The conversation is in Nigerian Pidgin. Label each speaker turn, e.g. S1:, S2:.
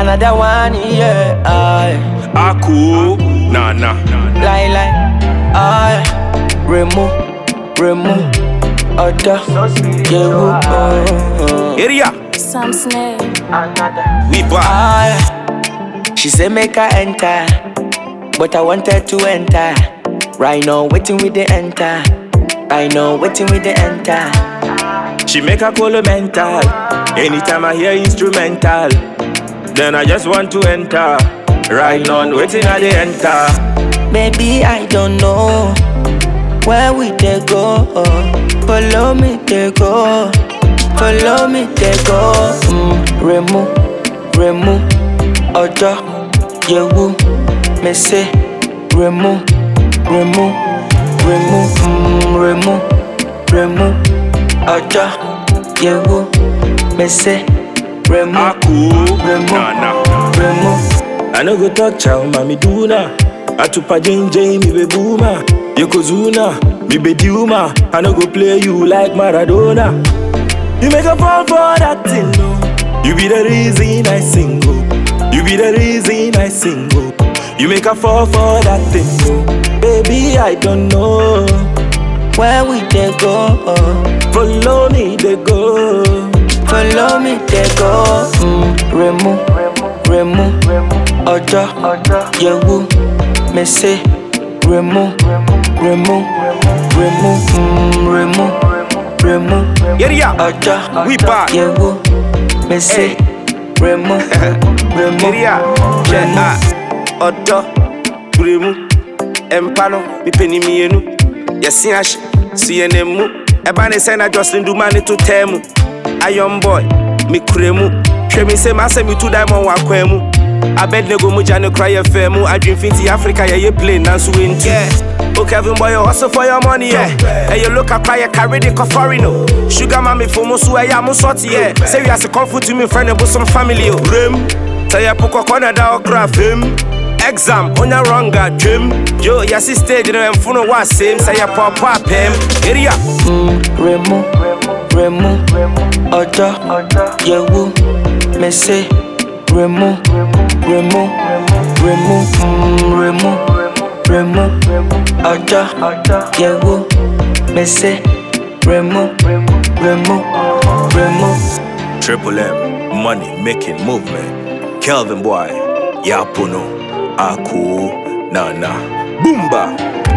S1: another one, yeah.
S2: Aku, nah.
S1: Lie, remove, other, yeah,
S2: Area,
S3: Sam Snare.
S2: we back.
S1: She say make her enter, but I wanted to enter. Right now, waiting with the enter.
S2: She make a call mental. Anytime I hear instrumental, then I just want to enter. Right now, waiting at the enter.
S1: Baby, I don't know where we they go. Follow me, they go. Remove, other, yeah, me say, remove, other, yeah, me say, remove,
S2: Aku, nah. I no go talk chow, mami duna. Atupa JJ, mi be boomer. Yokozuna, mi be Duma. I no go play you like Maradona. You make a fall for that thing, no. You be the reason I single. You make a fall for that thing, no. Baby, I don't know
S1: where we they go.
S2: Follow me, they go.
S1: Remove, other, yeah, me say, remove,
S2: Yeah,
S1: other,
S2: we back.
S1: yeah, me say, remove,
S2: Yeah, Odo, Bremu, Empano, mi penny mienu. Yesiash, CNMu, Ebane Sena Jocelyn do money to temu. A young boy, mi kremu. She me say, Massa me 2 diamond wakwemu. I bet nego mujano cry a femu. I dream finty Africa, yeah, you play Nansu into. Yeah. Oh, Kevin boy, you hustle for your money, yeah. And you look at cry, carry the cofarino. Sugar mommy for Musu, I am sorty, yeah. Say, we have to comfort to me, friend, and some family, Rim. Say, I put a corner down, graph him. Exam, on your wrong dream. Yo, yes, he stayed in a phone was same. Say, I pop him. Area.
S1: Remove, other, yeah, me say, remove, other, yeah, me say, remove.
S2: Triple M, money making movement. Kelvin boy, Yapuno, Aku, nah. Boomba.